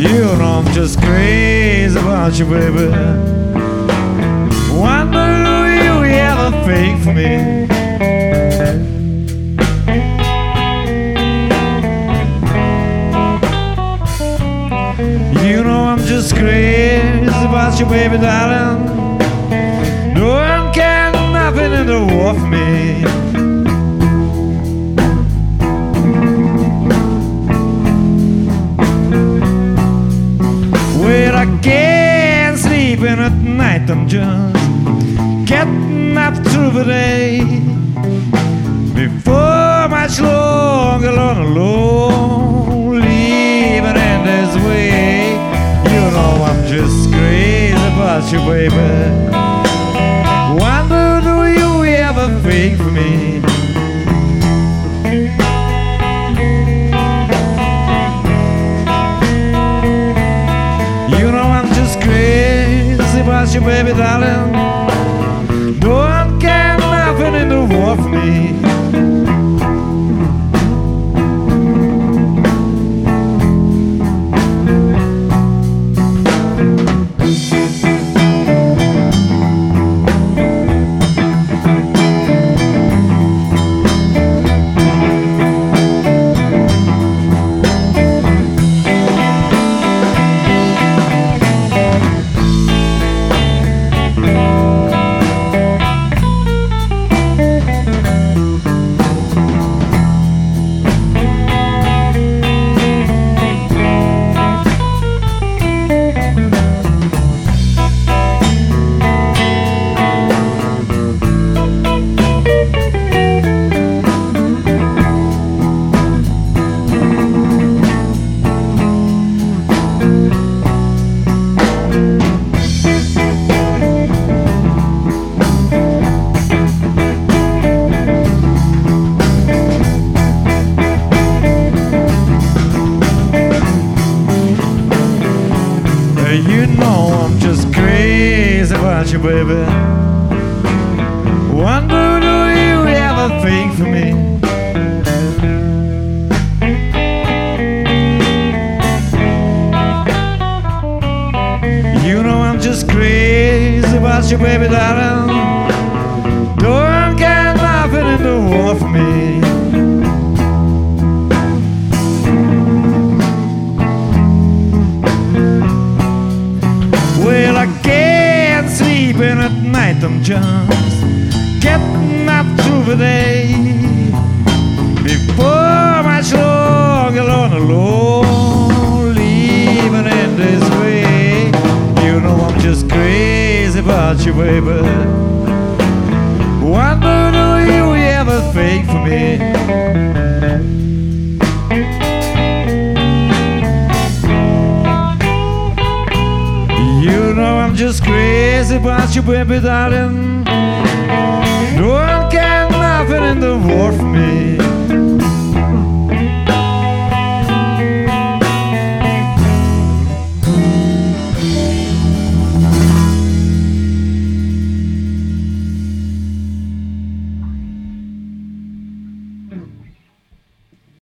You know I'm just crazy about you, baby. Wonder do you ever fake for me? You know I'm just crazy about you, baby, darling. No one can nothing in the war for me. Well, I can't sleep in at night. I'm just getting up through the day. Before much longer, alone, leaving in this way. You know I'm just crazy about you, baby. Wonder do you ever fake for me? You know I'm just crazy about you, baby, darling. No one can nothing in the war for me. You know I'm just crazy about you, baby. Wonder do you ever think for me? You know I'm just crazy about you, baby, darling. Don't get nothing in the war for me. Well, I can't sleep in at night. I'm just getting up through the day. Before much longer, alone, leaving in this way. You know I'm just crazy about you, baby. Wonder do you ever fake for me? You know I'm just crazy about you, baby, darling.